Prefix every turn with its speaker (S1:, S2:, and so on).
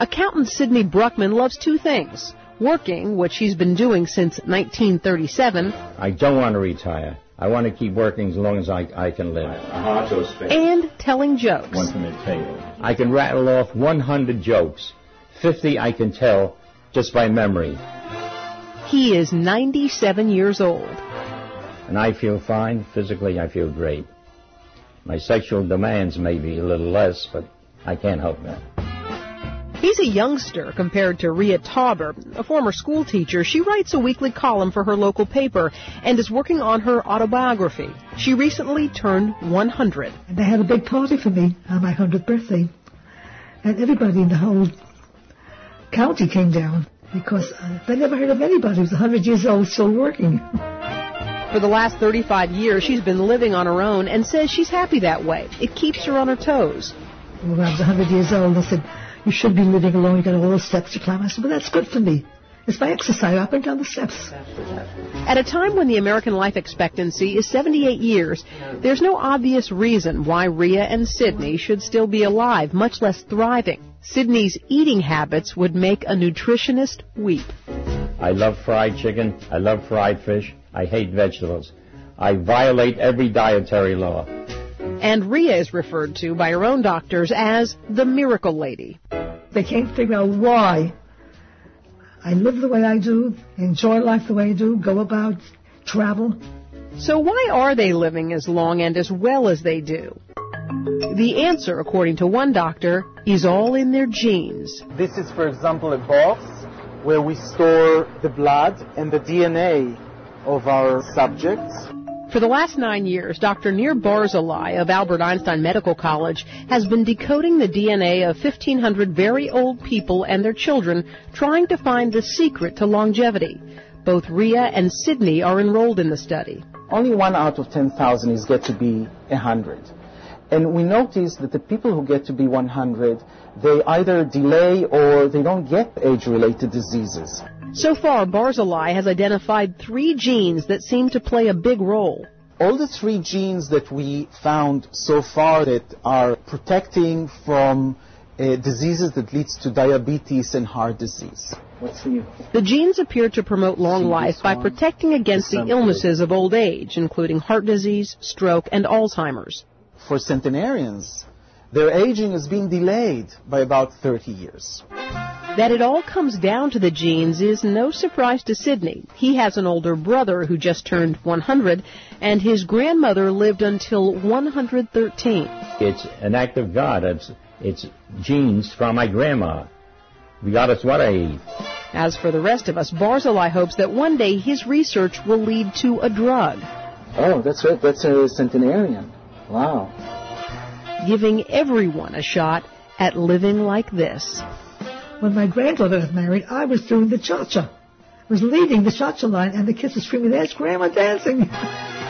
S1: Accountant Sydney Bruckman loves two things: working, which she's been doing since 1937.
S2: I don't want to retire. I want to keep working as long as I can live.
S1: And telling jokes.
S2: One from the table. I can rattle off 100 jokes. 50 I can tell just by memory.
S1: He is 97 years old.
S2: And I feel fine. Physically, I feel great. My sexual demands may be a little less, but I can't help that.
S1: He's a youngster compared to Rhea Tauber, a former school teacher. She writes a weekly column for her local paper and is working on her autobiography. She recently turned 100.
S3: And they had a big party for me on my 100th birthday. And everybody in the whole county came down because they never heard of anybody who was 100 years old still working.
S1: For the last 35 years, she's been living on her own and says she's happy that way. It keeps her on her toes.
S3: When I was 100 years old, they said, "You should be living alone. You got all those steps to climb." I said, "Well, that's good for me. It's my exercise up and down the steps."
S1: At a time when the American life expectancy is 78 years, there's no obvious reason why Rhea and Sydney should still be alive, much less thriving. Sydney's eating habits would make a nutritionist weep.
S2: I love fried chicken. I love fried fish. I hate vegetables. I violate every dietary law.
S1: And Rhea is referred to by her own doctors as the Miracle Lady.
S3: They can't figure out why I live the way I do, enjoy life the way I do, go about, travel.
S1: So why are they living as long and as well as they do? The answer, according to one doctor, is all in their genes.
S4: This is, for example, a box where we store the blood and the DNA of our subjects.
S1: For the last 9 years, Dr. Nir Barzilai of Albert Einstein Medical College has been decoding the DNA of 1,500 very old people and their children, trying to find the secret to longevity. Both Rhea and Sydney are enrolled in the study.
S4: Only 1 out of 10,000 is get to be 100. And we notice that the people who get to be 100, they either delay or they don't get age-related diseases.
S1: So far, Barzilai has identified 3 genes that seem to play a big role.
S4: All the 3 genes that we found so far that are protecting from diseases that leads to diabetes and heart disease. What's new?
S1: The genes appear to promote long life by protecting against the illnesses of old age, including heart disease, stroke, and Alzheimer's.
S4: For centenarians, their aging is being delayed by about 30 years.
S1: That it all comes down to the genes is no surprise to Sydney. He has an older brother who just turned 100, and his grandmother lived until 113.
S2: It's an act of God. It's genes from my grandma. Regardless what I eat.
S1: As for the rest of us, Barzilai hopes that one day his research will lead to a drug.
S4: Oh, that's right. That's a centenarian. Wow.
S1: Giving everyone a shot at living like this.
S3: When my granddaughter got married, I was doing the cha-cha. I was leading the cha-cha line, and the kids were screaming, "There's Grandma dancing!"